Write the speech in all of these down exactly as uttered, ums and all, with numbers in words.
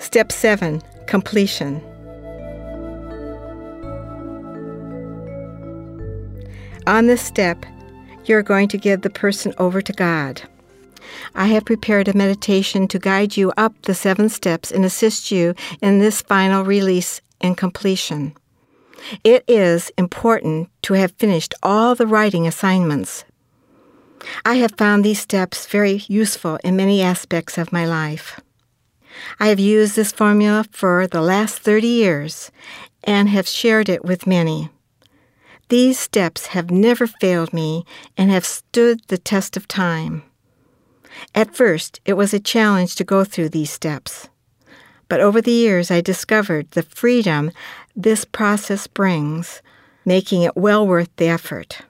Step seven, completion. On this step, you're going to give the person over to God. I have prepared a meditation to guide you up the seven steps and assist you in this final release and completion. It is important to have finished all the writing assignments. I have found these steps very useful in many aspects of my life. I have used this formula for the last thirty years and have shared it with many. These steps have never failed me and have stood the test of time. At first, it was a challenge to go through these steps. But over the years, I discovered the freedom this process brings, making it well worth the effort.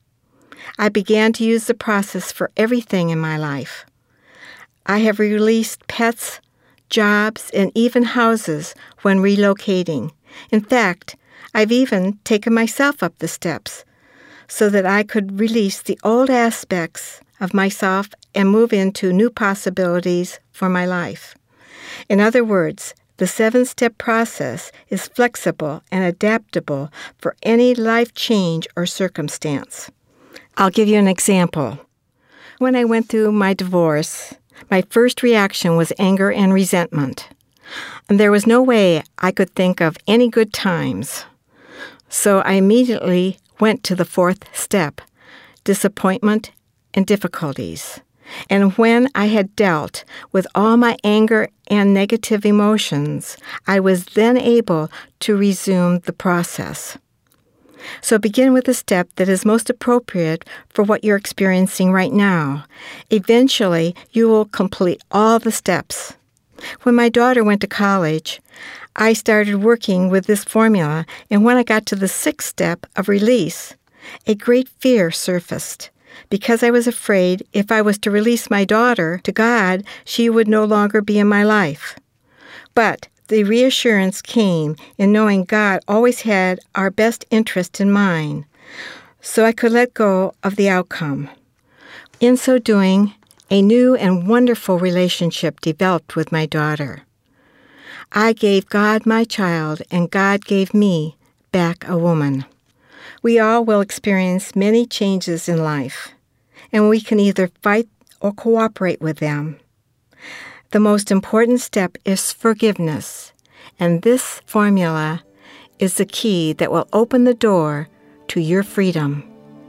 I began to use the process for everything in my life. I have released pets, jobs, and even houses when relocating. In fact, I've even taken myself up the steps so that I could release the old aspects of myself and move into new possibilities for my life. In other words, the seven-step process is flexible and adaptable for any life change or circumstance. I'll give you an example. When I went through my divorce, my first reaction was anger and resentment. And there was no way I could think of any good times. So I immediately went to the fourth step, disappointment and difficulties. And when I had dealt with all my anger and negative emotions, I was then able to resume the process. So begin with the step that is most appropriate for what you're experiencing right now. Eventually, you will complete all the steps. When my daughter went to college, I started working with this formula, and when I got to the sixth step of release, a great fear surfaced. Because I was afraid if I was to release my daughter to God, she would no longer be in my life. But the reassurance came in knowing God always had our best interest in mind, so I could let go of the outcome. In so doing, a new and wonderful relationship developed with my daughter. I gave God my child, and God gave me back a woman. We all will experience many changes in life, and we can either fight or cooperate with them. The most important step is forgiveness, and this formula is the key that will open the door to your freedom.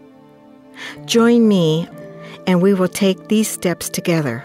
Join me, and we will take these steps together.